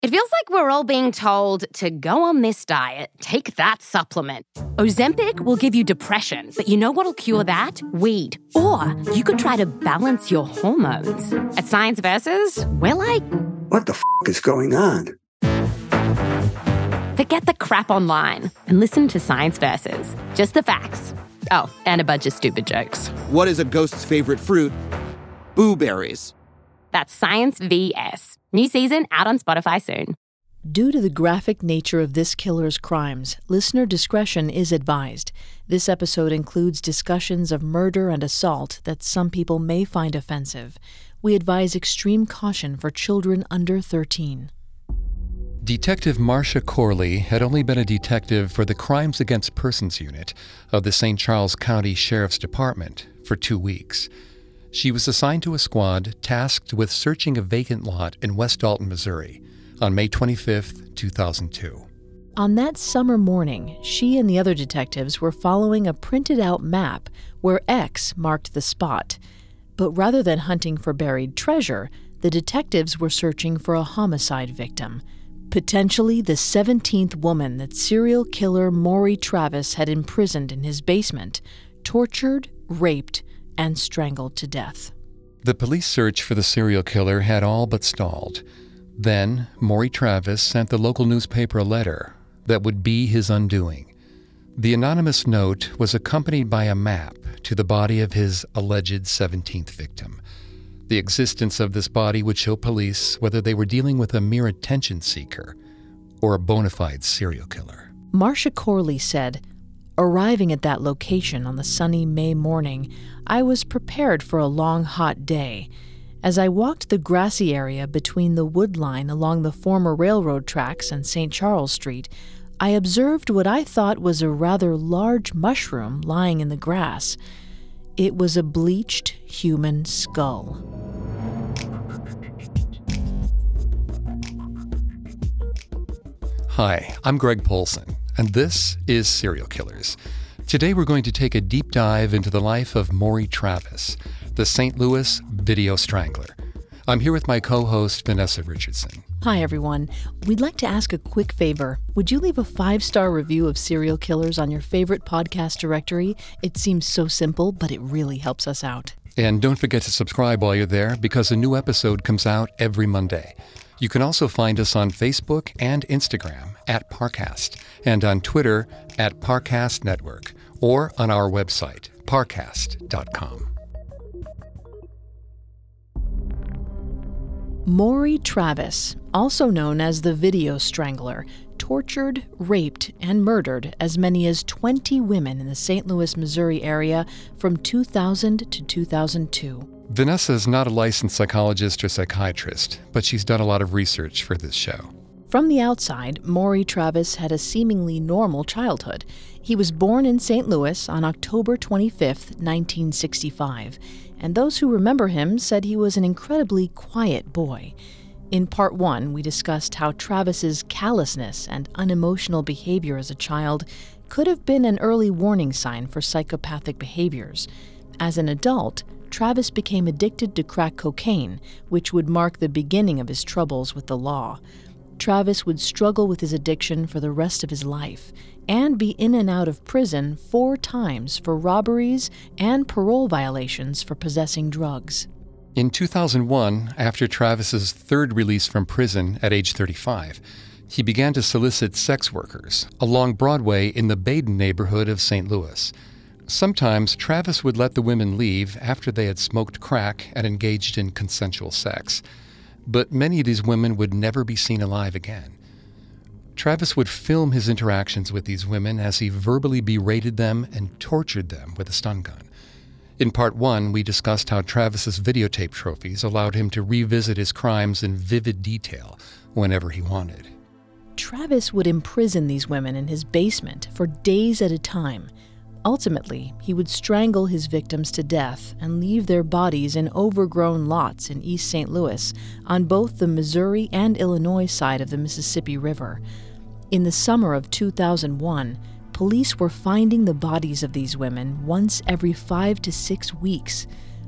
It feels like we're all being told to go on this diet, take that supplement. Ozempic will give you depression, but you know what'll cure that? Weed. Or you could try to balance your hormones. At Science Versus, we're like, what the is going on? Forget the crap online and listen to Science Versus. Just the facts. Oh, and a bunch of stupid jokes. What is a ghost's favorite fruit? Blueberries. That's Science VS. New season out on Spotify soon. Due to the graphic nature of this killer's crimes, listener discretion is advised. This episode includes discussions of murder and assault that some people may find offensive. We advise extreme caution for children under 13. Detective Marcia Corley had only been a detective for the Crimes Against Persons Unit of the St. Charles County Sheriff's Department for 2 weeks. She was assigned to a squad tasked with searching a vacant lot in West Dalton, Missouri, on May 25, 2002. On that summer morning, she and the other detectives were following a printed-out map where X marked the spot. But rather than hunting for buried treasure, the detectives were searching for a homicide victim, potentially the 17th woman that serial killer Maury Travis had imprisoned in his basement, tortured, raped, and strangled to death. The police search for the serial killer had all but stalled. Then, Maury Travis sent the local newspaper a letter that would be his undoing. The anonymous note was accompanied by a map to the body of his alleged 17th victim. The existence of this body would show police whether they were dealing with a mere attention seeker or a bona fide serial killer. Marcia Corley said, "Arriving at that location on the sunny May morning, I was prepared for a long, hot day. As I walked the grassy area between the wood line along the former railroad tracks and St. Charles Street, I observed what I thought was a rather large mushroom lying in the grass. It was a bleached human skull." Hi, I'm Greg Polson, and this is Serial Killers. Today we're going to take a deep dive into the life of Maury Travis, the St. Louis video strangler. I'm here with my co-host, Vanessa Richardson. Hi, everyone. We'd like to ask a quick favor. Would you leave a 5-star review of Serial Killers on your favorite podcast directory? It seems so simple, but it really helps us out. And don't forget to subscribe while you're there, because a new episode comes out every Monday. You can also find us on Facebook and Instagram at Parcast, and on Twitter at Parcast Network, or on our website, parcast.com. Maury Travis, also known as the Video Strangler, tortured, raped, and murdered as many as 20 women in the St. Louis, Missouri area from 2000 to 2002. Vanessa is not a licensed psychologist or psychiatrist, but she's done a lot of research for this show. From the outside, Maury Travis had a seemingly normal childhood. He was born in St. Louis on October 25, 1965, and those who remember him said he was an incredibly quiet boy. In Part 1, we discussed how Travis's callousness and unemotional behavior as a child could have been an early warning sign for psychopathic behaviors. As an adult, Travis became addicted to crack cocaine, which would mark the beginning of his troubles with the law. Travis would struggle with his addiction for the rest of his life and be in and out of prison 4 times for robberies and parole violations for possessing drugs. In 2001, after Travis's third release from prison at age 35, he began to solicit sex workers along Broadway in the Baden neighborhood of St. Louis. Sometimes Travis would let the women leave after they had smoked crack and engaged in consensual sex. But many of these women would never be seen alive again. Travis would film his interactions with these women as he verbally berated them and tortured them with a stun gun. In Part 1, we discussed how Travis's videotape trophies allowed him to revisit his crimes in vivid detail whenever he wanted. Travis would imprison these women in his basement for days at a time. Ultimately, he would strangle his victims to death and leave their bodies in overgrown lots in East St. Louis on both the Missouri and Illinois side of the Mississippi River. In the summer of 2001, police were finding the bodies of these women once every 5 to 6 weeks.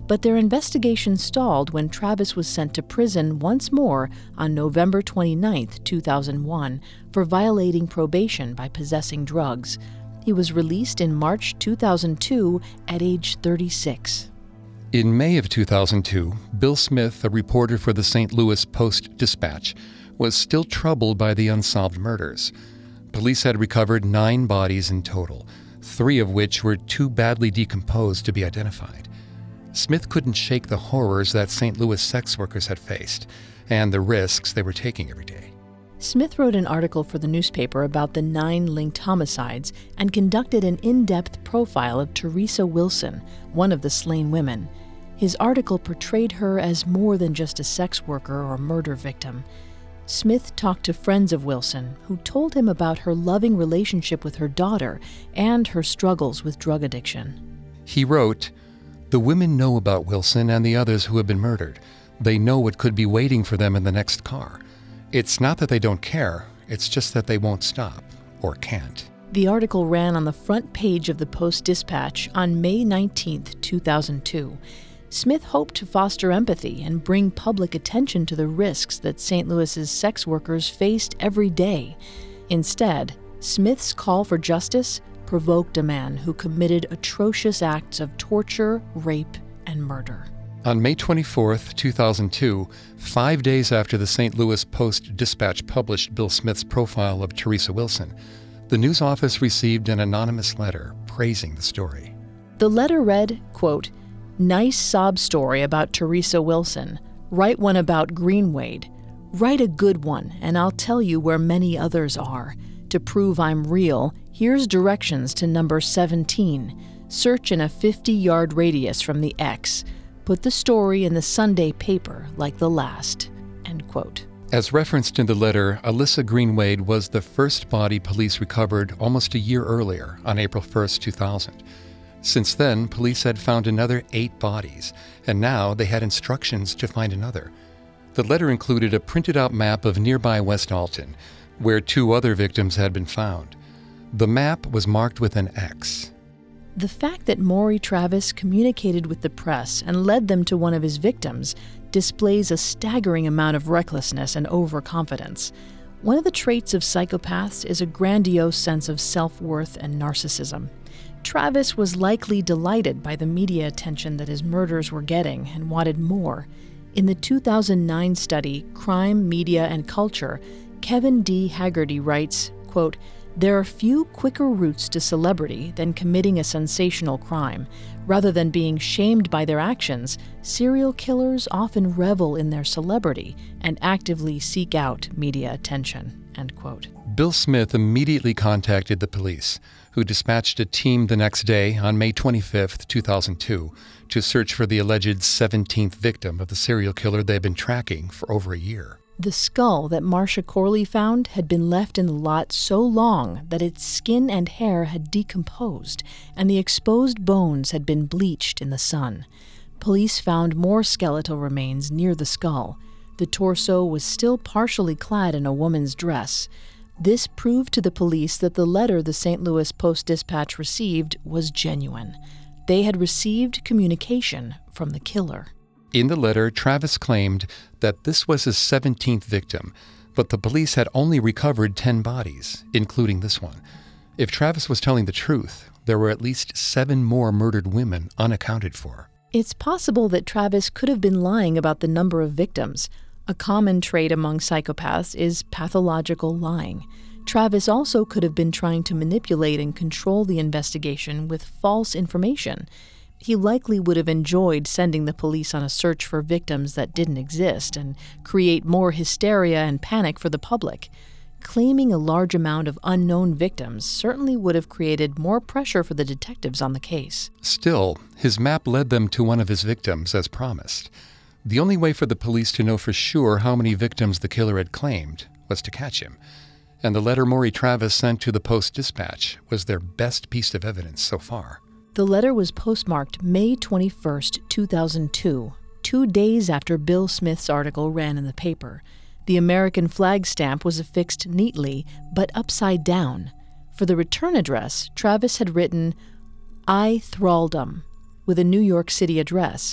But their investigation stalled when Travis was sent to prison once more on November 29, 2001, for violating probation by possessing drugs. He was released in March 2002 at age 36. In May of 2002, Bill Smith, a reporter for the St. Louis Post-Dispatch, was still troubled by the unsolved murders. Police had recovered 9 bodies in total, 3 of which were too badly decomposed to be identified. Smith couldn't shake the horrors that St. Louis sex workers had faced and the risks they were taking every day. Smith wrote an article for the newspaper about the 9 linked homicides and conducted an in-depth profile of Teresa Wilson, one of the slain women. His article portrayed her as more than just a sex worker or murder victim. Smith talked to friends of Wilson, who told him about her loving relationship with her daughter and her struggles with drug addiction. He wrote, "The women know about Wilson and the others who have been murdered. They know what could be waiting for them in the next car. It's not that they don't care, it's just that they won't stop, or can't." The article ran on the front page of the Post-Dispatch on May 19, 2002. Smith hoped to foster empathy and bring public attention to the risks that St. Louis's sex workers faced every day. Instead, Smith's call for justice provoked a man who committed atrocious acts of torture, rape, and murder. On May 24, 2002, 5 days after the St. Louis Post-Dispatch published Bill Smith's profile of Teresa Wilson, the news office received an anonymous letter praising the story. The letter read, quote, "Nice sob story about Teresa Wilson. Write one about Greenwade. Write a good one, and I'll tell you where many others are. To prove I'm real, here's directions to number 17. Search in a 50-yard radius from the X. Put the story in the Sunday paper like the last." End quote. As referenced in the letter, Alyssa Greenwade was the first body police recovered almost a year earlier, on April 1, 2000. Since then, police had found another 8 bodies, and now they had instructions to find another. The letter included a printed-out map of nearby West Alton, where 2 other victims had been found. The map was marked with an X. The fact that Maury Travis communicated with the press and led them to one of his victims displays a staggering amount of recklessness and overconfidence. One of the traits of psychopaths is a grandiose sense of self-worth and narcissism. Travis was likely delighted by the media attention that his murders were getting and wanted more. In the 2009 study, Crime, Media, and Culture, Kevin D. Haggerty writes, quote, "There are few quicker routes to celebrity than committing a sensational crime. Rather than being shamed by their actions, serial killers often revel in their celebrity and actively seek out media attention." End quote. Bill Smith immediately contacted the police, who dispatched a team the next day on May 25, 2002, to search for the alleged 17th victim of the serial killer they'd been tracking for over a year. The skull that Marcia Corley found had been left in the lot so long that its skin and hair had decomposed, and the exposed bones had been bleached in the sun. Police found more skeletal remains near the skull. The torso was still partially clad in a woman's dress. This proved to the police that the letter the St. Louis Post-Dispatch received was genuine. They had received communication from the killer. In the letter, Travis claimed that this was his 17th victim, but the police had only recovered 10 bodies, including this one. If Travis was telling the truth, there were at least 7 more murdered women unaccounted for. It's possible that Travis could have been lying about the number of victims. A common trait among psychopaths is pathological lying. Travis also could have been trying to manipulate and control the investigation with false information. He likely would have enjoyed sending the police on a search for victims that didn't exist and create more hysteria and panic for the public. Claiming a large amount of unknown victims certainly would have created more pressure for the detectives on the case. Still, his map led them to one of his victims, as promised. The only way for the police to know for sure how many victims the killer had claimed was to catch him. And the letter Maury Travis sent to the Post-Dispatch was their best piece of evidence so far. The letter was postmarked May 21, 2002, 2 days after Bill Smith's article ran in the paper. The American flag stamp was affixed neatly, but upside down. For the return address, Travis had written, "I Thraldom," with a New York City address.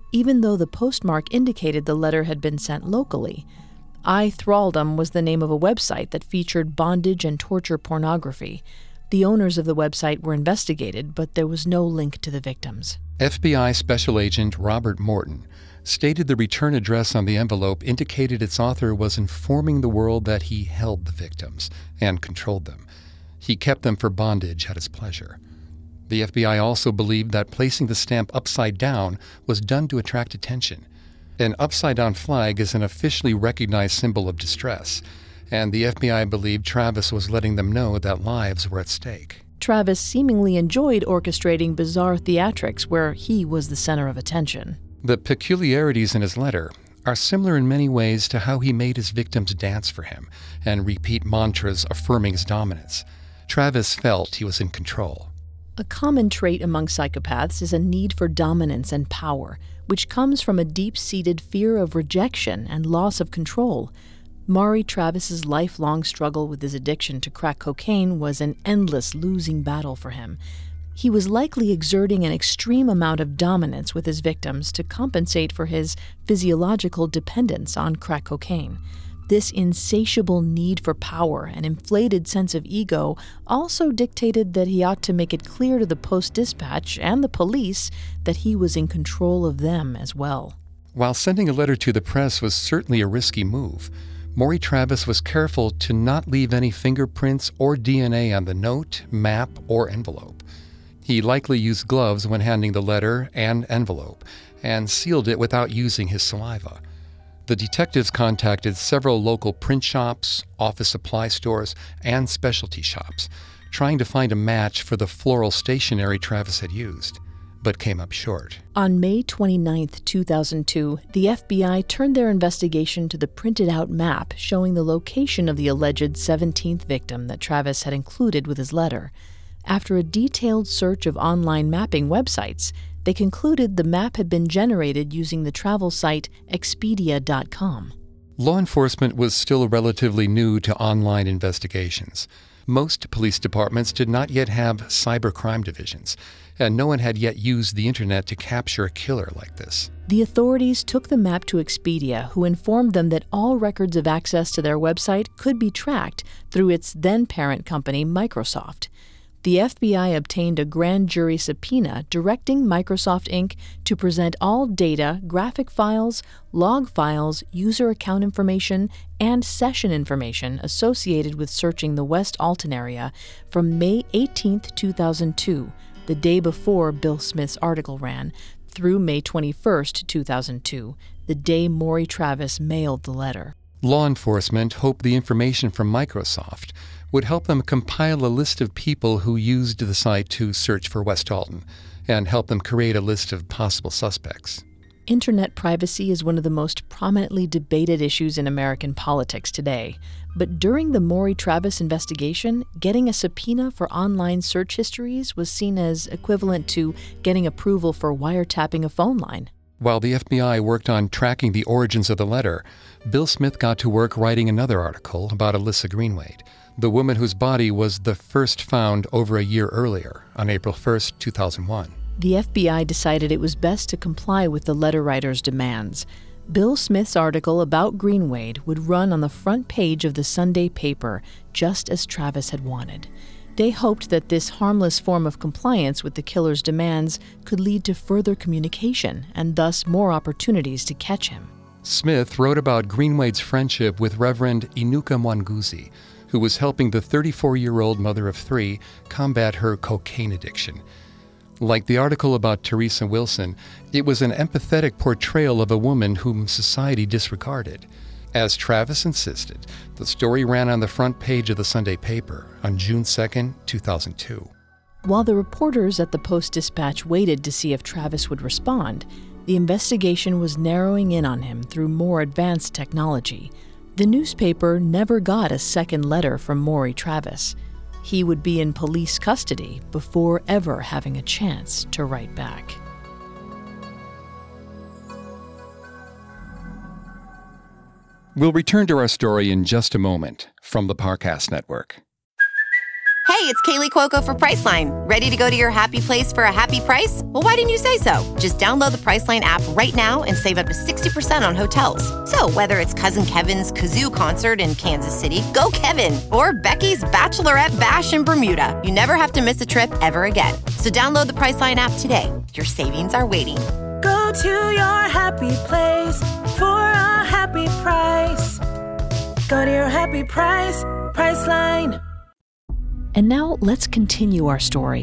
even though the postmark indicated the letter had been sent locally. iThraldom was the name of a website that featured bondage and torture pornography. The owners of the website were investigated, but there was no link to the victims. FBI Special Agent Robert Morton stated the return address on the envelope indicated its author was informing the world that he held the victims and controlled them. He kept them for bondage at his pleasure. The FBI also believed that placing the stamp upside down was done to attract attention. An upside-down flag is an officially recognized symbol of distress, and the FBI believed Travis was letting them know that lives were at stake. Travis seemingly enjoyed orchestrating bizarre theatrics where he was the center of attention. The peculiarities in his letter are similar in many ways to how he made his victims dance for him and repeat mantras affirming his dominance. Travis felt he was in control. A common trait among psychopaths is a need for dominance and power, which comes from a deep-seated fear of rejection and loss of control. Maury Travis's lifelong struggle with his addiction to crack cocaine was an endless losing battle for him. He was likely exerting an extreme amount of dominance with his victims to compensate for his physiological dependence on crack cocaine. This insatiable need for power and inflated sense of ego also dictated that he ought to make it clear to the Post-Dispatch and the police that he was in control of them as well. While sending a letter to the press was certainly a risky move, Maury Travis was careful to not leave any fingerprints or DNA on the note, map, or envelope. He likely used gloves when handing the letter and envelope, and sealed it without using his saliva. The detectives contacted several local print shops, office supply stores, and specialty shops, trying to find a match for the floral stationery Travis had used, but came up short. On May 29, 2002, the FBI turned their investigation to the printed-out map showing the location of the alleged 17th victim that Travis had included with his letter. After a detailed search of online mapping websites, they concluded the map had been generated using the travel site Expedia.com. Law enforcement was still relatively new to online investigations. Most police departments did not yet have cybercrime divisions, and no one had yet used the internet to capture a killer like this. The authorities took the map to Expedia, who informed them that all records of access to their website could be tracked through its then-parent company, Microsoft. The FBI obtained a grand jury subpoena directing Microsoft Inc. to present all data, graphic files, log files, user account information, and session information associated with searching the West Alton area from May 18, 2002, the day before Bill Smith's article ran, through May 21, 2002, the day Maury Travis mailed the letter. Law enforcement hoped the information from Microsoft would help them compile a list of people who used the site to search for West Alton and help them create a list of possible suspects. Internet privacy is one of the most prominently debated issues in American politics today. But during the Maury Travis investigation, getting a subpoena for online search histories was seen as equivalent to getting approval for wiretapping a phone line. While the FBI worked on tracking the origins of the letter, Bill Smith got to work writing another article about Alyssa Greenwade, the woman whose body was the first found over a year earlier, on April 1, 2001. The FBI decided it was best to comply with the letter writer's demands. Bill Smith's article about Greenwade would run on the front page of the Sunday paper, just as Travis had wanted. They hoped that this harmless form of compliance with the killer's demands could lead to further communication and thus more opportunities to catch him. Smith wrote about Greenwade's friendship with Reverend Inuka Mwanguzi, who was helping the 34-year-old mother of three combat her cocaine addiction. Like the article about Teresa Wilson, it was an empathetic portrayal of a woman whom society disregarded. As Travis insisted, the story ran on the front page of the Sunday paper on June 2, 2002. While the reporters at the Post-Dispatch waited to see if Travis would respond, the investigation was narrowing in on him through more advanced technology. The newspaper never got a second letter from Maury Travis. He would be in police custody before ever having a chance to write back. We'll return to our story in just a moment from the Parcast Network. Hey, it's Kaylee Cuoco for Priceline. Ready to go to your happy place for a happy price? Well, why didn't you say so? Just download the Priceline app right now and save up to 60% on hotels. So whether it's Cousin Kevin's Kazoo Concert in Kansas City, go Kevin, or Becky's Bachelorette Bash in Bermuda, you never have to miss a trip ever again. So download the Priceline app today. Your savings are waiting. Go to your happy place for a happy price. Go to your happy price, Priceline. And now let's continue our story.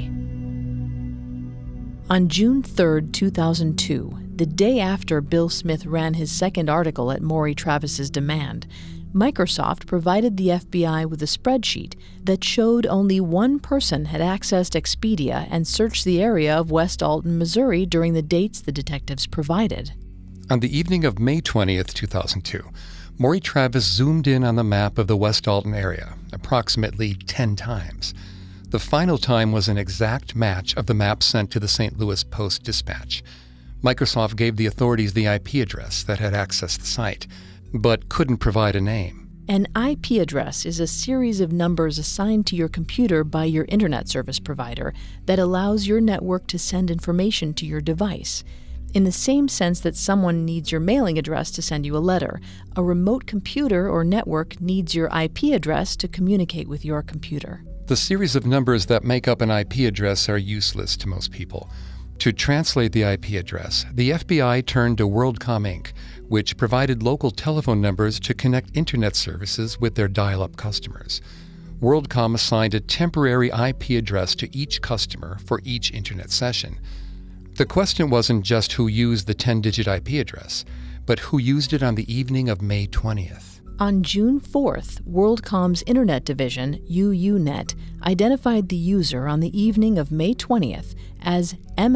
On June 3, 2002, the day after Bill Smith ran his second article at Maury Travis's demand, Microsoft provided the FBI with a spreadsheet that showed only one person had accessed Expedia and searched the area of West Alton, Missouri during the dates the detectives provided. On the evening of May 20th, 2002, Maury Travis zoomed in on the map of the West Alton area, approximately 10 times. The final time was an exact match of the map sent to the St. Louis Post-Dispatch. Microsoft gave the authorities the IP address that had accessed the site, but couldn't provide a name. An IP address is a series of numbers assigned to your computer by your internet service provider that allows your network to send information to your device. In the same sense that someone needs your mailing address to send you a letter, a remote computer or network needs your IP address to communicate with your computer. The series of numbers that make up an IP address are useless to most people. To translate the IP address, the FBI turned to WorldCom Inc., which provided local telephone numbers to connect internet services with their dial-up customers. WorldCom assigned a temporary IP address to each customer for each internet session. The question wasn't just who used the 10-digit IP address, but who used it on the evening of May 20th. On June 4th, WorldCom's internet division, UUNet, identified the user on the evening of May 20th as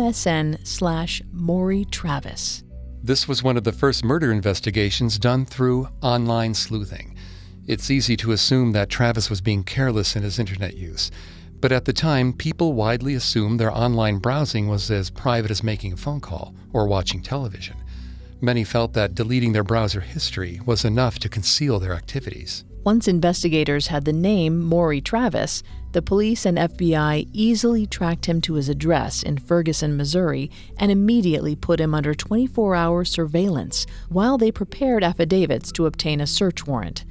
MSN/Maury Travis. This was one of the first murder investigations done through online sleuthing. It's easy to assume that Travis was being careless in his internet use. But at the time, people widely assumed their online browsing was as private as making a phone call or watching television. Many felt that deleting their browser history was enough to conceal their activities. Once investigators had the name Maury Travis, the police and FBI easily tracked him to his address in Ferguson, Missouri, and immediately put him under 24-hour surveillance while they prepared affidavits to obtain a search warrant.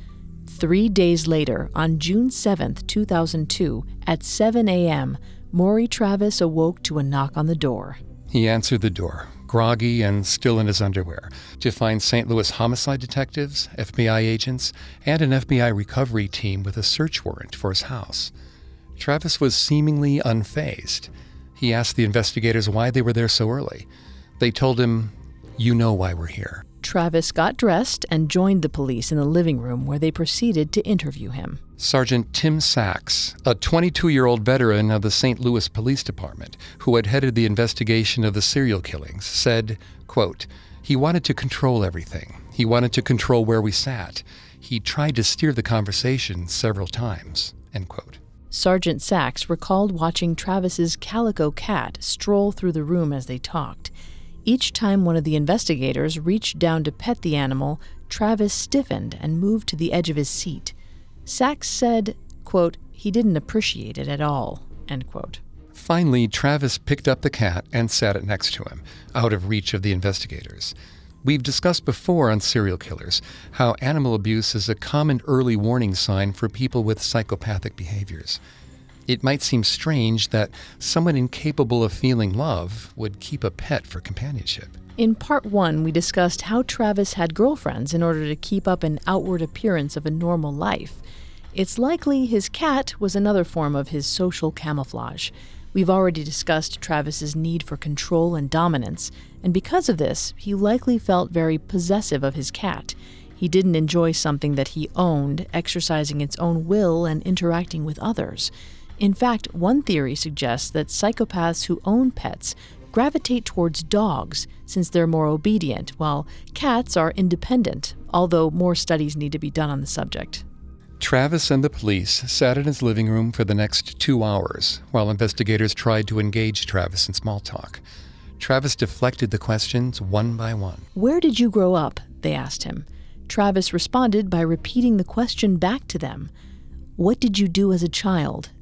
3 days later, on June 7, 2002, at 7 a.m., Maury Travis awoke to a knock on the door. He answered the door, groggy and still in his underwear, to find St. Louis homicide detectives, FBI agents, and an FBI recovery team with a search warrant for his house. Travis was seemingly unfazed. He asked the investigators why they were there so early. They told him, "You know why we're here." Travis got dressed and joined the police in the living room where they proceeded to interview him. Sergeant Tim Sachs, a 22-year-old veteran of the St. Louis Police Department who had headed the investigation of the serial killings, said, quote, "He wanted to control everything. He wanted to control where we sat. He tried to steer the conversation several times," end quote. Sergeant Sachs recalled watching Travis's calico cat stroll through the room as they talked. Each time one of the investigators reached down to pet the animal, Travis stiffened and moved to the edge of his seat. Sachs said, quote, "He didn't appreciate it at all," end quote. Finally, Travis picked up the cat and sat it next to him, out of reach of the investigators. We've discussed before on serial killers how animal abuse is a common early warning sign for people with psychopathic behaviors. It might seem strange that someone incapable of feeling love would keep a pet for companionship. In Part 1, we discussed how Travis had girlfriends in order to keep up an outward appearance of a normal life. It's likely his cat was another form of his social camouflage. We've already discussed Travis's need for control and dominance, and because of this, he likely felt very possessive of his cat. He didn't enjoy something that he owned, exercising its own will and interacting with others. In fact, one theory suggests that psychopaths who own pets gravitate towards dogs since they're more obedient, while cats are independent, although more studies need to be done on the subject. Travis and the police sat in his living room for the next 2 hours while investigators tried to engage Travis in small talk. Travis deflected the questions one by one. "Where did you grow up?" they asked him. Travis responded by repeating the question back to them. "What did you do as a child?"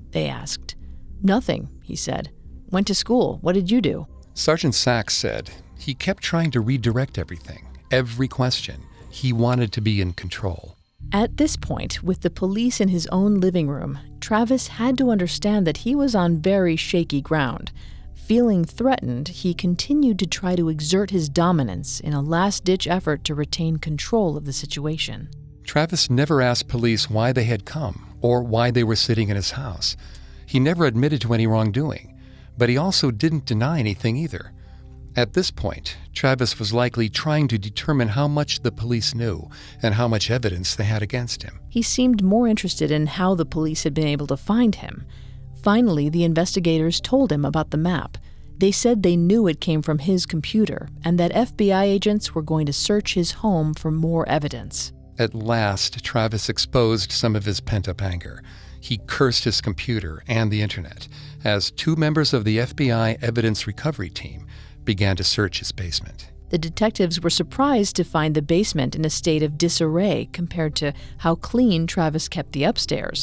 they asked. "Nothing," he said. "Went to school. What did you do?" Sergeant Sachs said he kept trying to redirect everything, every question. He wanted to be in control. At this point, with the police in his own living room, Travis had to understand that he was on very shaky ground. Feeling threatened, he continued to try to exert his dominance in a last-ditch effort to retain control of the situation. Travis never asked police why they had come or why they were sitting in his house. He never admitted to any wrongdoing, but he also didn't deny anything either. At this point, Travis was likely trying to determine how much the police knew and how much evidence they had against him. He seemed more interested in how the police had been able to find him. Finally, the investigators told him about the map. They said they knew it came from his computer and that FBI agents were going to search his home for more evidence. At last, Travis exposed some of his pent-up anger. He cursed his computer and the internet as two members of the FBI evidence recovery team began to search his basement. The detectives were surprised to find the basement in a state of disarray compared to how clean Travis kept the upstairs.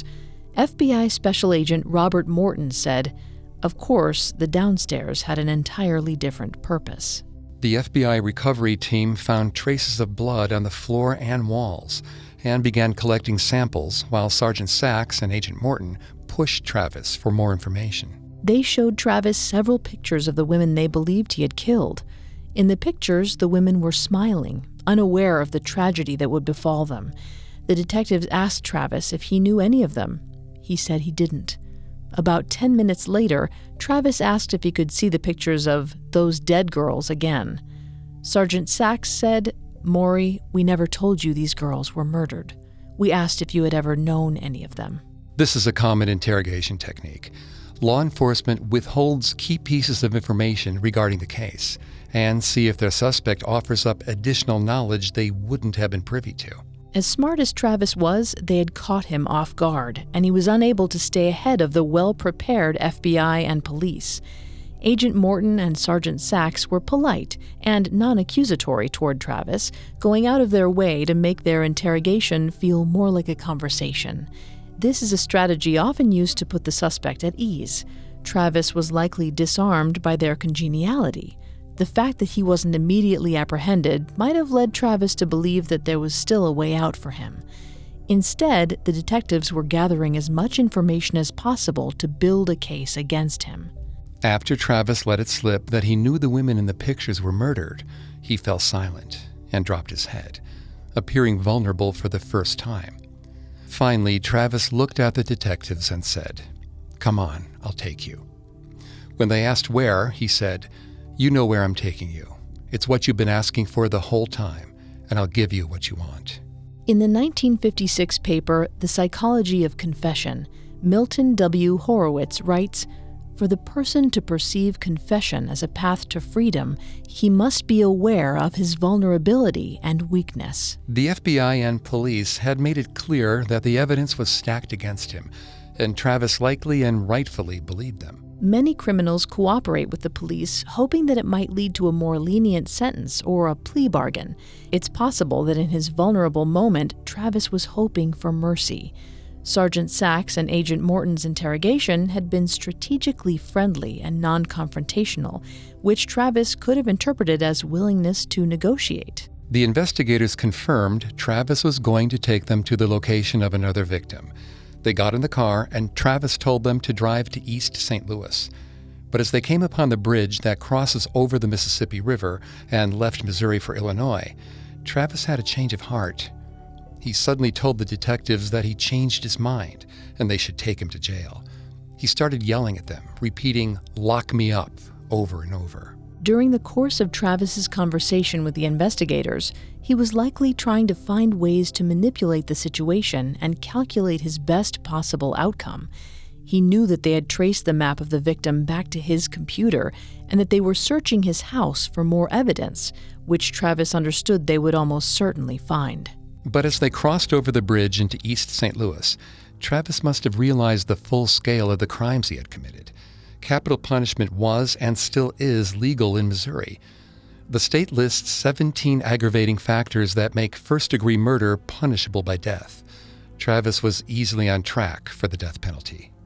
FBI Special Agent Robert Morton said, "Of course, the downstairs had an entirely different purpose." The FBI recovery team found traces of blood on the floor and walls and began collecting samples while Sergeant Sachs and Agent Morton pushed Travis for more information. They showed Travis several pictures of the women they believed he had killed. In the pictures, the women were smiling, unaware of the tragedy that would befall them. The detectives asked Travis if he knew any of them. He said he didn't. About 10 minutes later, Travis asked if he could see the pictures of those dead girls again. Sergeant Sachs said, "Maury, we never told you these girls were murdered. We asked if you had ever known any of them." This is a common interrogation technique. Law enforcement withholds key pieces of information regarding the case and see if their suspect offers up additional knowledge they wouldn't have been privy to. As smart as Travis was, they had caught him off guard, and he was unable to stay ahead of the well-prepared FBI and police. Agent Morton and Sergeant Sachs were polite and non-accusatory toward Travis, going out of their way to make their interrogation feel more like a conversation. This is a strategy often used to put the suspect at ease. Travis was likely disarmed by their congeniality. The fact that he wasn't immediately apprehended might have led Travis to believe that there was still a way out for him. Instead, the detectives were gathering as much information as possible to build a case against him. After Travis let it slip that he knew the women in the pictures were murdered, he fell silent and dropped his head, appearing vulnerable for the first time. Finally, Travis looked at the detectives and said, "Come on, I'll take you." When they asked where, he said, "You know where I'm taking you. It's what you've been asking for the whole time, and I'll give you what you want." In the 1956 paper, The Psychology of Confession, Milton W. Horowitz writes, "For the person to perceive confession as a path to freedom, he must be aware of his vulnerability and weakness." The FBI and police had made it clear that the evidence was stacked against him, and Travis likely and rightfully believed them. Many criminals cooperate with the police, hoping that it might lead to a more lenient sentence or a plea bargain. It's possible that in his vulnerable moment, Travis was hoping for mercy. Sergeant Sachs and Agent Morton's interrogation had been strategically friendly and non-confrontational, which Travis could have interpreted as willingness to negotiate. The investigators confirmed Travis was going to take them to the location of another victim. They got in the car, and Travis told them to drive to East St. Louis. But as they came upon the bridge that crosses over the Mississippi River and left Missouri for Illinois, Travis had a change of heart. He suddenly told the detectives that he changed his mind and they should take him to jail. He started yelling at them, repeating, "Lock me up," over and over. During the course of Travis's conversation with the investigators, he was likely trying to find ways to manipulate the situation and calculate his best possible outcome. He knew that they had traced the map of the victim back to his computer and that they were searching his house for more evidence, which Travis understood they would almost certainly find. But as they crossed over the bridge into East St. Louis, Travis must have realized the full scale of the crimes he had committed. Capital punishment was and still is legal in Missouri. The state lists 17 aggravating factors that make first-degree murder punishable by death. Travis was easily on track for the death penalty.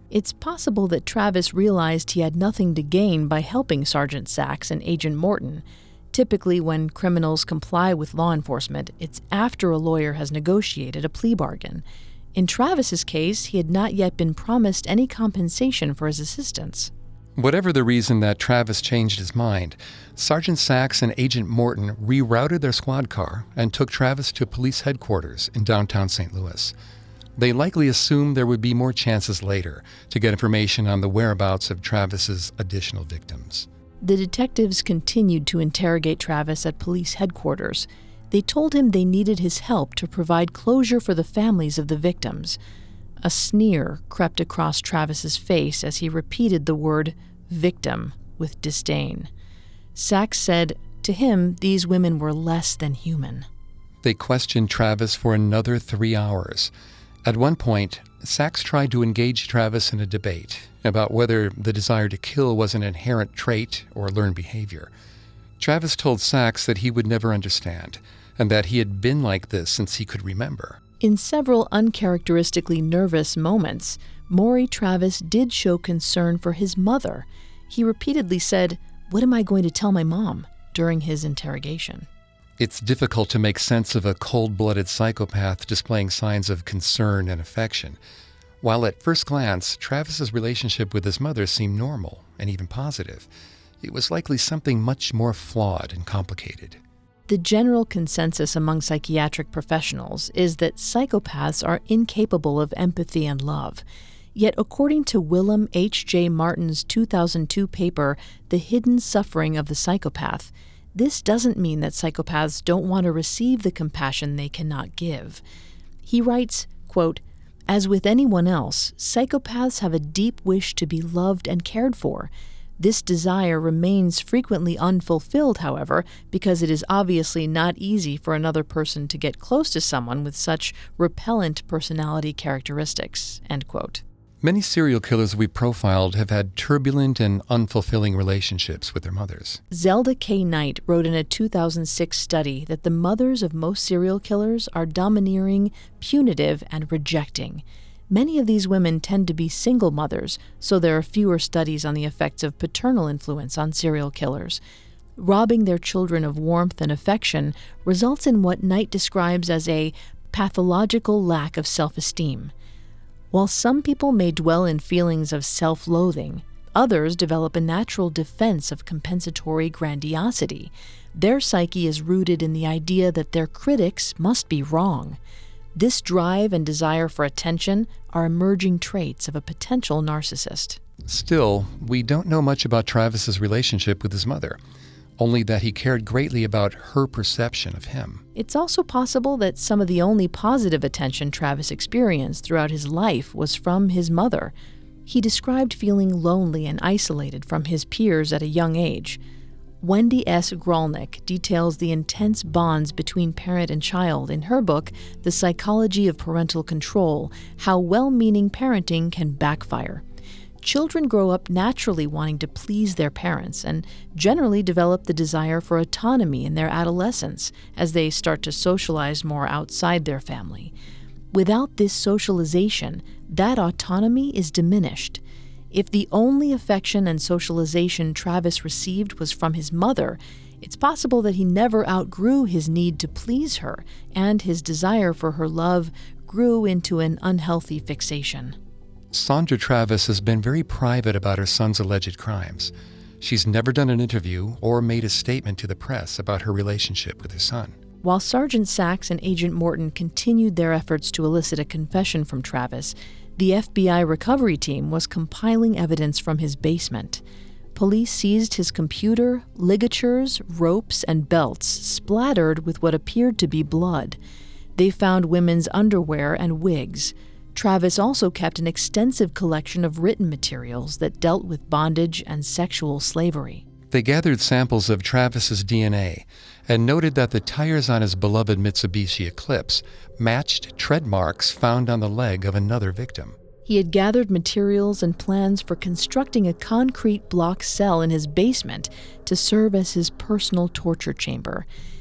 It's possible that Travis realized he had nothing to gain by helping Sergeant Sachs and Agent Morton. Typically, when criminals comply with law enforcement, it's after a lawyer has negotiated a plea bargain. In Travis's case, he had not yet been promised any compensation for his assistance. Whatever the reason that Travis changed his mind, Sergeant Sachs and Agent Morton rerouted their squad car and took Travis to police headquarters in downtown St. Louis. They likely assumed there would be more chances later to get information on the whereabouts of Travis's additional victims. The detectives continued to interrogate Travis at police headquarters. They told him they needed his help to provide closure for the families of the victims. A sneer crept across Travis's face as he repeated the word victim with disdain. Sachs said, to him, these women were less than human. They questioned Travis for another 3 hours. At one point, Sachs tried to engage Travis in a debate about whether the desire to kill was an inherent trait or learned behavior. Travis told Sachs that he would never understand, and that he had been like this since he could remember. In several uncharacteristically nervous moments, Maury Travis did show concern for his mother. He repeatedly said, "What am I going to tell my mom?" during his interrogation. It's difficult to make sense of a cold-blooded psychopath displaying signs of concern and affection. While at first glance, Travis's relationship with his mother seemed normal and even positive, it was likely something much more flawed and complicated. The general consensus among psychiatric professionals is that psychopaths are incapable of empathy and love. Yet, according to Willem H.J. Martin's 2002 paper, The Hidden Suffering of the Psychopath, this doesn't mean that psychopaths don't want to receive the compassion they cannot give. He writes, quote, "As with anyone else, psychopaths have a deep wish to be loved and cared for. This desire remains frequently unfulfilled, however, because it is obviously not easy for another person to get close to someone with such repellent personality characteristics." End quote. Many serial killers we profiled have had turbulent and unfulfilling relationships with their mothers. Zelda K. Knight wrote in a 2006 study that the mothers of most serial killers are domineering, punitive, and rejecting. Many of these women tend to be single mothers, so there are fewer studies on the effects of paternal influence on serial killers. Robbing their children of warmth and affection results in what Knight describes as a pathological lack of self-esteem. While some people may dwell in feelings of self-loathing, others develop a natural defense of compensatory grandiosity. Their psyche is rooted in the idea that their critics must be wrong. This drive and desire for attention are emerging traits of a potential narcissist. Still, we don't know much about Travis's relationship with his mother, only that he cared greatly about her perception of him. It's also possible that some of the only positive attention Travis experienced throughout his life was from his mother. He described feeling lonely and isolated from his peers at a young age. Wendy S. Grolnick details the intense bonds between parent and child in her book, The Psychology of Parental Control: How Well-Meaning Parenting Can Backfire. Children grow up naturally wanting to please their parents and generally develop the desire for autonomy in their adolescence as they start to socialize more outside their family. Without this socialization, that autonomy is diminished. If the only affection and socialization Travis received was from his mother, it's possible that he never outgrew his need to please her, and his desire for her love grew into an unhealthy fixation. Sandra Travis has been very private about her son's alleged crimes. She's never done an interview or made a statement to the press about her relationship with her son. While Sergeant Sachs and Agent Morton continued their efforts to elicit a confession from Travis, the FBI recovery team was compiling evidence from his basement. Police seized his computer, ligatures, ropes, and belts splattered with what appeared to be blood. They found women's underwear and wigs. Travis also kept an extensive collection of written materials that dealt with bondage and sexual slavery. They gathered samples of Travis's DNA and noted that the tires on his beloved Mitsubishi Eclipse matched tread marks found on the leg of another victim. He had gathered materials and plans for constructing a concrete block cell in his basement to serve as his personal torture chamber.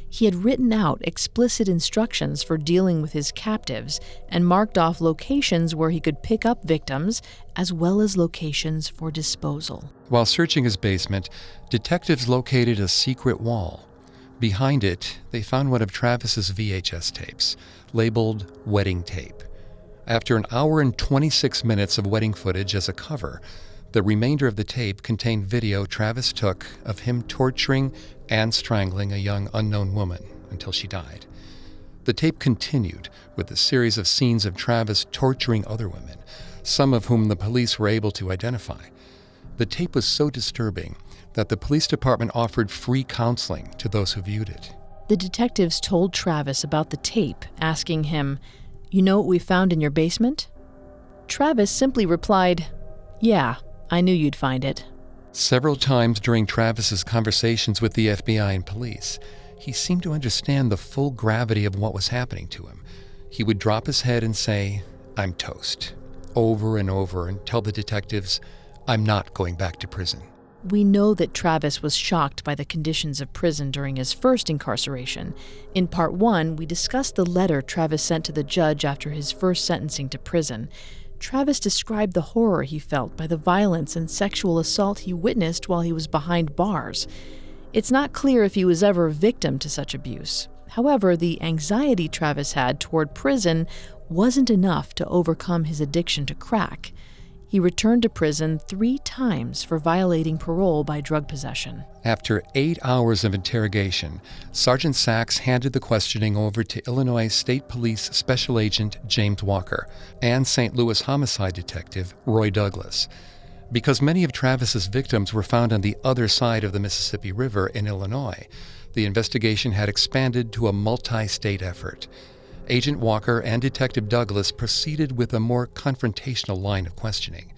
He had written out explicit instructions for dealing with his captives and marked off locations where he could pick up victims, as well as locations for disposal. While searching his basement, detectives located a secret wall. Behind it, they found one of Travis's VHS tapes, labeled wedding tape. After an hour and 26 minutes of wedding footage as a cover, the remainder of the tape contained video Travis took of him torturing and strangling a young unknown woman until she died. The tape continued with a series of scenes of Travis torturing other women, some of whom the police were able to identify. The tape was so disturbing that the police department offered free counseling to those who viewed it. The detectives told Travis about the tape, asking him, "You know what we found in your basement?" Travis simply replied, "Yeah, I knew you'd find it." Several times during Travis's conversations with the FBI and police, he seemed to understand the full gravity of what was happening to him. He would drop his head and say, "I'm toast," over and over, and tell the detectives, "I'm not going back to prison." We know that Travis was shocked by the conditions of prison during his first incarceration. In Part 1, we discussed the letter Travis sent to the judge after his first sentencing to prison. Travis described the horror he felt by the violence and sexual assault he witnessed while he was behind bars. It's not clear if he was ever a victim to such abuse. However, the anxiety Travis had toward prison wasn't enough to overcome his addiction to crack. He returned to prison 3 times for violating parole by drug possession. After 8 hours of interrogation, Sergeant Sachs handed the questioning over to Illinois State Police Special Agent James Walker and St. Louis homicide detective Roy Douglas. Because many of Travis's victims were found on the other side of the Mississippi River in Illinois, the investigation had expanded to a multi-state effort. Agent Walker and Detective Douglas proceeded with a more confrontational line of questioning.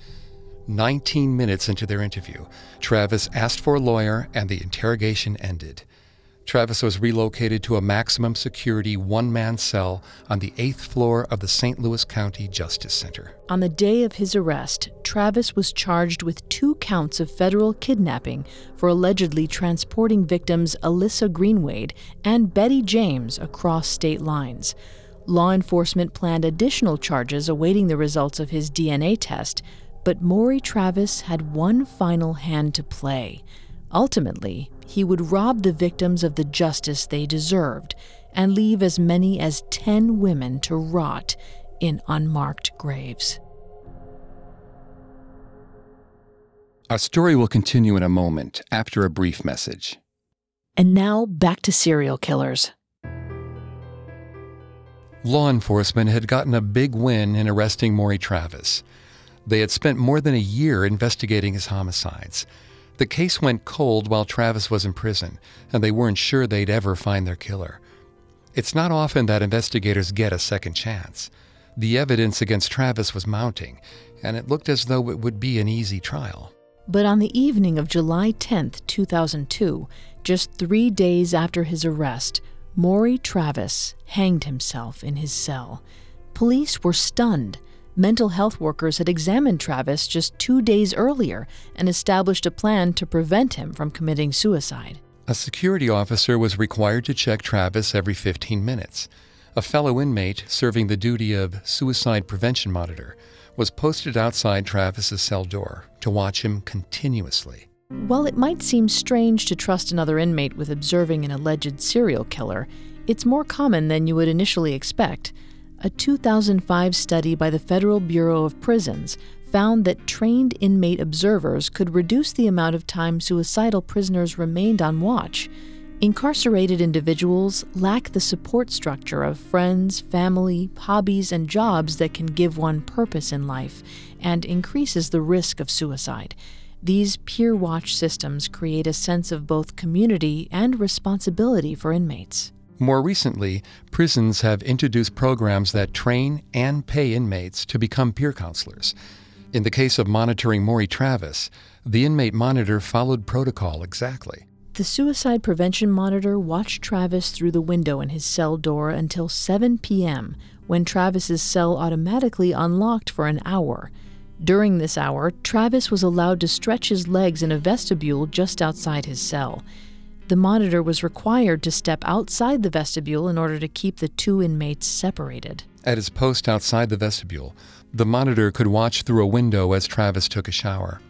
19 minutes into their interview, Travis asked for a lawyer and the interrogation ended. Travis was relocated to a maximum security one-man cell on the 8th floor of the St. Louis County Justice Center. On the day of his arrest, Travis was charged with 2 counts of federal kidnapping for allegedly transporting victims Alyssa Greenwade and Betty James across state lines. Law enforcement planned additional charges awaiting the results of his DNA test, but Maury Travis had one final hand to play. Ultimately, he would rob the victims of the justice they deserved and leave as many as 10 women to rot in unmarked graves. Our story will continue in a moment after a brief message. And now back to serial killers. Law enforcement had gotten a big win in arresting Maury Travis. They had spent more than a year investigating his homicides. The case went cold while Travis was in prison, and they weren't sure they'd ever find their killer. It's not often that investigators get a second chance. The evidence against Travis was mounting, and it looked as though it would be an easy trial. But on the evening of July 10, 2002, just 3 days after his arrest, Maury Travis hanged himself in his cell. Police were stunned. Mental health workers had examined Travis just 2 days earlier and established a plan to prevent him from committing suicide. A security officer was required to check Travis every 15 minutes. A fellow inmate serving the duty of suicide prevention monitor was posted outside Travis's cell door to watch him continuously. While it might seem strange to trust another inmate with observing an alleged serial killer, it's more common than you would initially expect. A 2005 study by the Federal Bureau of Prisons found that trained inmate observers could reduce the amount of time suicidal prisoners remained on watch. Incarcerated individuals lack the support structure of friends, family, hobbies, and jobs that can give one purpose in life and increases the risk of suicide. These peer watch systems create a sense of both community and responsibility for inmates. More recently, prisons have introduced programs that train and pay inmates to become peer counselors. In the case of monitoring Maury Travis, the inmate monitor followed protocol exactly. The suicide prevention monitor watched Travis through the window in his cell door until 7 p.m., when Travis's cell automatically unlocked for an hour. During this hour, Travis was allowed to stretch his legs in a vestibule just outside his cell. The monitor was required to step outside the vestibule in order to keep the two inmates separated. At his post outside the vestibule, the monitor could watch through a window as Travis took a shower.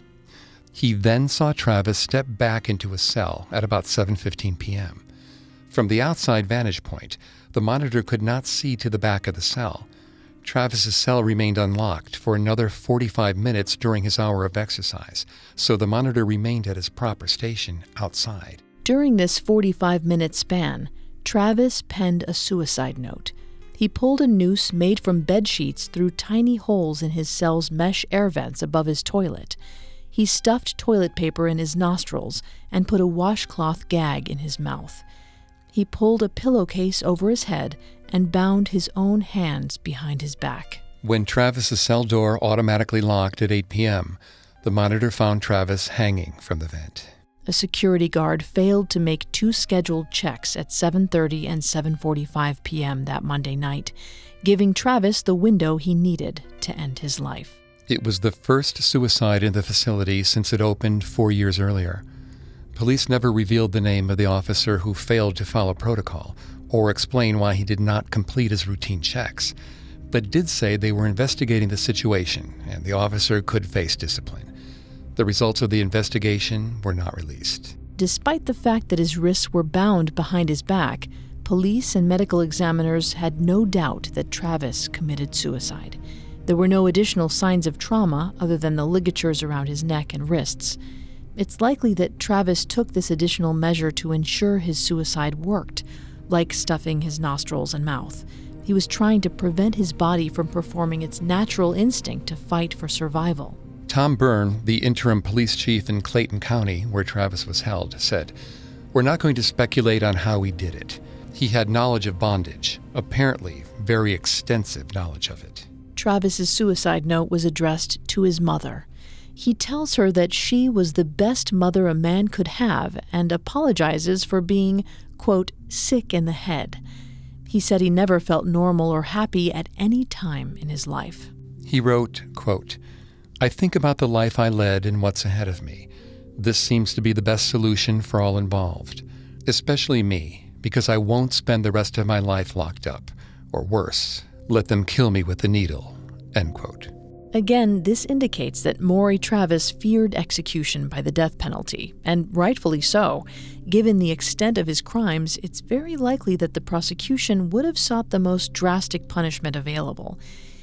He then saw Travis step back into his cell at about 7:15 p.m. From the outside vantage point, the monitor could not see to the back of the cell. Travis's cell remained unlocked for another 45 minutes during his hour of exercise, so the monitor remained at his proper station outside. During this 45-minute span, Travis penned a suicide note. He pulled a noose made from bed sheets through tiny holes in his cell's mesh air vents above his toilet. He stuffed toilet paper in his nostrils and put a washcloth gag in his mouth. He pulled a pillowcase over his head and bound his own hands behind his back. When Travis's cell door automatically locked at 8 p.m., the monitor found Travis hanging from the vent. A security guard failed to make two scheduled checks at 7:30 and 7:45 p.m. that Monday night, giving Travis the window he needed to end his life. It was the first suicide in the facility since it opened 4 years earlier. Police never revealed the name of the officer who failed to follow protocol or explain why he did not complete his routine checks, but did say they were investigating the situation and the officer could face discipline. The results of the investigation were not released. Despite the fact that his wrists were bound behind his back, police and medical examiners had no doubt that Travis committed suicide. There were no additional signs of trauma other than the ligatures around his neck and wrists. It's likely that Travis took this additional measure to ensure his suicide worked, like stuffing his nostrils and mouth. He was trying to prevent his body from performing its natural instinct to fight for survival. Tom Byrne, the interim police chief in Clayton County, where Travis was held, said, "We're not going to speculate on how he did it. He had knowledge of bondage, apparently very extensive knowledge of it." Travis's suicide note was addressed to his mother. He tells her that she was the best mother a man could have and apologizes for being, quote, sick in the head. He said he never felt normal or happy at any time in his life. He wrote, quote, "I think about the life I led and what's ahead of me. This seems to be the best solution for all involved, especially me, because I won't spend the rest of my life locked up, or worse, let them kill me with the needle," end quote. Again, this indicates that Maury Travis feared execution by the death penalty, and rightfully so. Given the extent of his crimes, it's very likely that the prosecution would have sought the most drastic punishment available.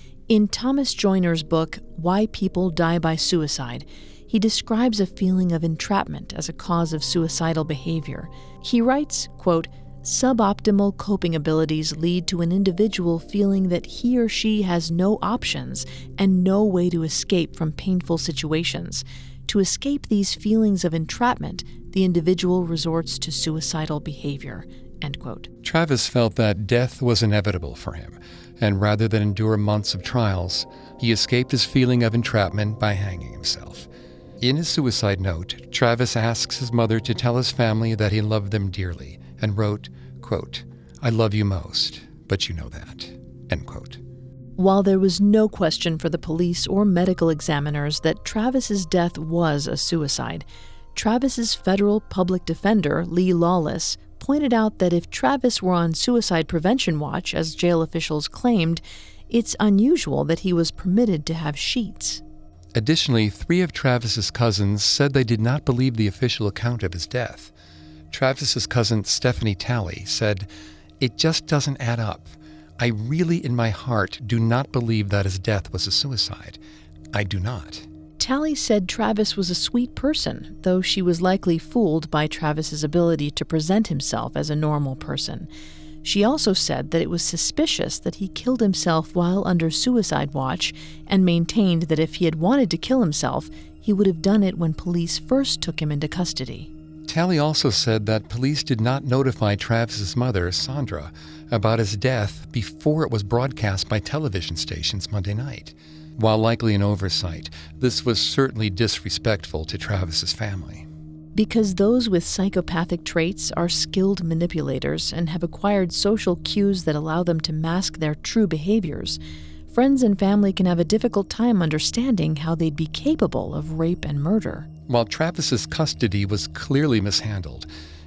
In Thomas Joyner's book, Why People Die by Suicide, he describes a feeling of entrapment as a cause of suicidal behavior. He writes, quote, "Suboptimal coping abilities lead to an individual feeling that he or she has no options and no way to escape from painful situations. To escape these feelings of entrapment, the individual resorts to suicidal behavior," end quote. Travis felt that death was inevitable for him, and rather than endure months of trials, he escaped his feeling of entrapment by hanging himself. In his suicide note, Travis asks his mother to tell his family that he loved them dearly, and wrote, quote, "I love you most, but you know that," end quote. While there was no question for the police or medical examiners that Travis's death was a suicide, Travis's federal public defender, Lee Lawless, pointed out that if Travis were on suicide prevention watch, as jail officials claimed, it's unusual that he was permitted to have sheets. Additionally, 3 of Travis's cousins said they did not believe the official account of his death. Travis's cousin Stephanie Talley said, "It just doesn't add up. I really, in my heart, do not believe that his death was a suicide. I do not." Talley said Travis was a sweet person, though she was likely fooled by Travis's ability to present himself as a normal person. She also said that it was suspicious that he killed himself while under suicide watch and maintained that if he had wanted to kill himself, he would have done it when police first took him into custody. Talley also said that police did not notify Travis's mother, Sandra, about his death before it was broadcast by television stations Monday night. While likely an oversight, this was certainly disrespectful to Travis's family. Because those with psychopathic traits are skilled manipulators and have acquired social cues that allow them to mask their true behaviors, friends and family can have a difficult time understanding how they'd be capable of rape and murder. While Travis's custody was clearly mishandled,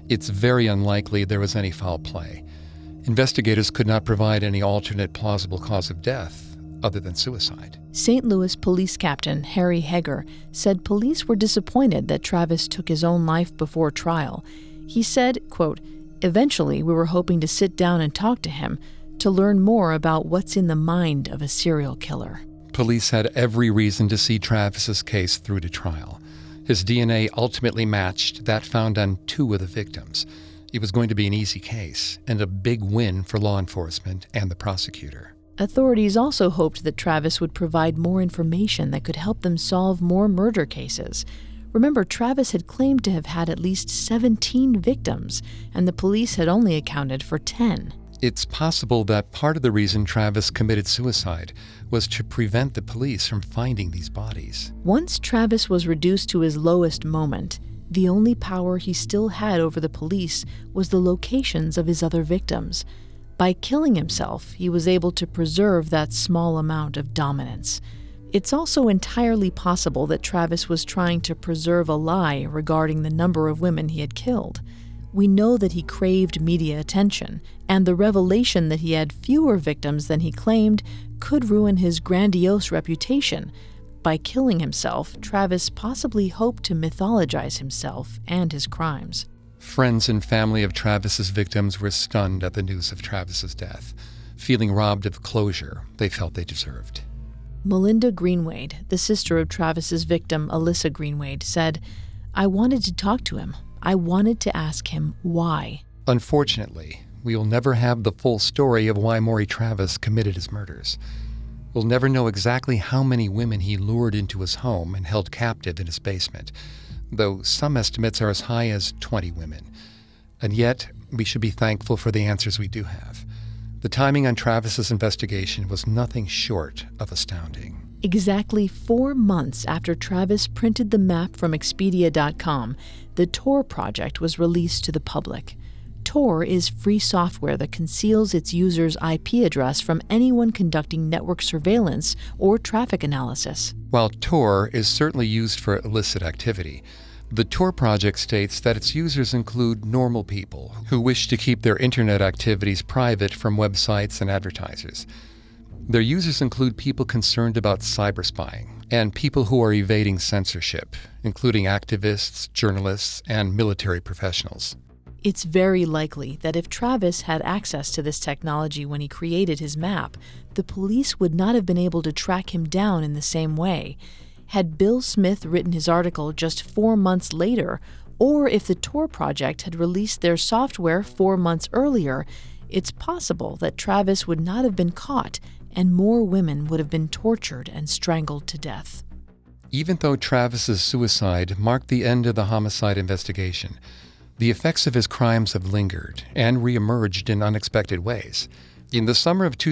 It's very unlikely there was any foul play. Investigators could not provide any alternate plausible cause of death other than suicide. St. Louis Police Captain Harry Heger said police were disappointed that Travis took his own life before trial. He said, quote, "Eventually we were hoping to sit down and talk to him to learn more about what's in the mind of a serial killer." Police had every reason to see Travis's case through to trial. His DNA ultimately matched that found on 2 of the victims. It was going to be an easy case and a big win for law enforcement and the prosecutor. Authorities also hoped that Travis would provide more information that could help them solve more murder cases. Remember, Travis had claimed to have had at least 17 victims, and the police had only accounted for 10. It's possible that part of the reason Travis committed suicide was to prevent the police from finding these bodies. Once Travis was reduced to his lowest moment, the only power he still had over the police was the locations of his other victims. By killing himself, he was able to preserve that small amount of dominance. It's also entirely possible that Travis was trying to preserve a lie regarding the number of women he had killed. We know that he craved media attention, and the revelation that he had fewer victims than he claimed could ruin his grandiose reputation. By killing himself, Travis possibly hoped to mythologize himself and his crimes. Friends and family of Travis's victims were stunned at the news of Travis's death, feeling robbed of closure they felt they deserved. Melinda Greenwade, the sister of Travis's victim, Alyssa Greenwade, said, "I wanted to talk to him. I wanted to ask him why." Unfortunately, we will never have the full story of why Maury Travis committed his murders. We'll never know exactly how many women he lured into his home and held captive in his basement, though some estimates are as high as 20 women. And yet, we should be thankful for the answers we do have. The timing on Travis's investigation was nothing short of astounding. Exactly 4 months after Travis printed the map from Expedia.com, the Tor project was released to the public. Tor is free software that conceals its user's IP address from anyone conducting network surveillance or traffic analysis. While Tor is certainly used for illicit activity, the Tor project states that its users include normal people who wish to keep their internet activities private from websites and advertisers. Their users include people concerned about cyberspying and people who are evading censorship, including activists, journalists, and military professionals. It's very likely that if Travis had access to this technology when he created his map, the police would not have been able to track him down in the same way. Had Bill Smith written his article just 4 months later, or if the Tor project had released their software 4 months earlier, it's possible that Travis would not have been caught and more women would have been tortured and strangled to death. Even though Travis's suicide marked the end of the homicide investigation, the effects of his crimes have lingered and reemerged in unexpected ways. In the summer of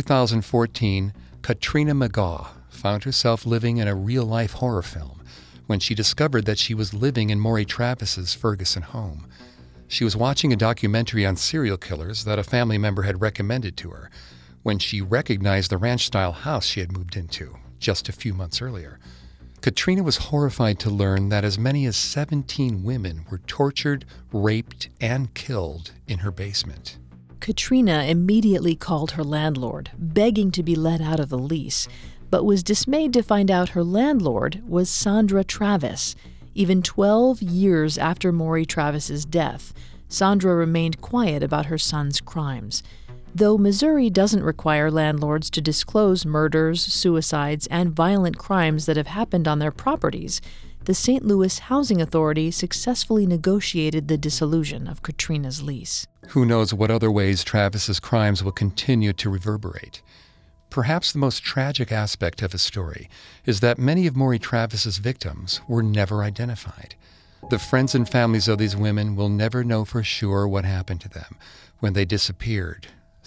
2014, Katrina McGaugh found herself living in a real-life horror film when she discovered that she was living in Maury Travis's Ferguson home. She was watching a documentary on serial killers that a family member had recommended to her when she recognized the ranch-style house she had moved into just a few months earlier. Katrina was horrified to learn that as many as 17 women were tortured, raped, and killed in her basement. Katrina immediately called her landlord, begging to be let out of the lease, but was dismayed to find out her landlord was Sandra Travis. Even 12 years after Maury Travis's death, Sandra remained quiet about her son's crimes. Though Missouri doesn't require landlords to disclose murders, suicides, and violent crimes that have happened on their properties, the St. Louis Housing Authority successfully negotiated the dissolution of Katrina's lease. Who knows what other ways Travis's crimes will continue to reverberate? Perhaps the most tragic aspect of his story is that many of Maury Travis's victims were never identified. The friends and families of these women will never know for sure what happened to them when they disappeared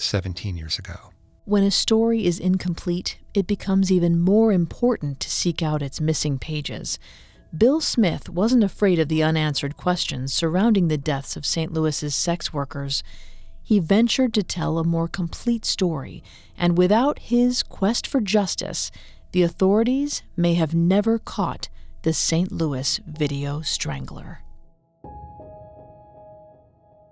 17 years ago. When a story is incomplete, it becomes even more important to seek out its missing pages. Bill Smith wasn't afraid of the unanswered questions surrounding the deaths of St. Louis's sex workers. He ventured to tell a more complete story, and without his quest for justice, the authorities may have never caught the St. Louis video strangler.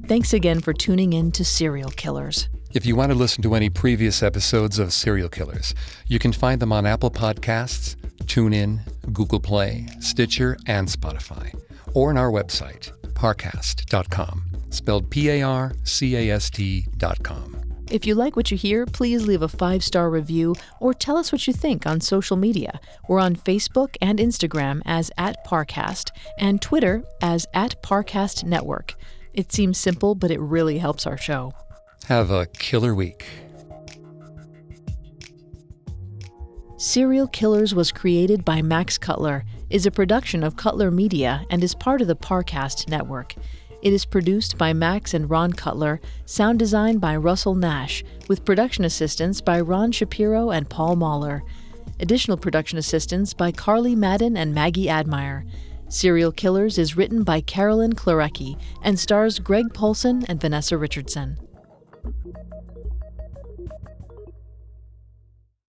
Thanks again for tuning in to Serial Killers. If you want to listen to any previous episodes of Serial Killers, you can find them on Apple Podcasts, TuneIn, Google Play, Stitcher, and Spotify, or on our website, parcast.com, spelled Parcast.com. If you like what you hear, please leave a 5-star review or tell us what you think on social media. We're on Facebook and Instagram as @Parcast and Twitter as @Parcast Network. It seems simple, but it really helps our show. Have a killer week. Serial Killers was created by Max Cutler, is a production of Cutler Media, and is part of the Parcast Network. It is produced by Max and Ron Cutler, sound design by Russell Nash, with production assistance by Ron Shapiro and Paul Mahler. Additional production assistance by Carly Madden and Maggie Admire. Serial Killers is written by Carolyn Klarecki and stars Greg Polson and Vanessa Richardson.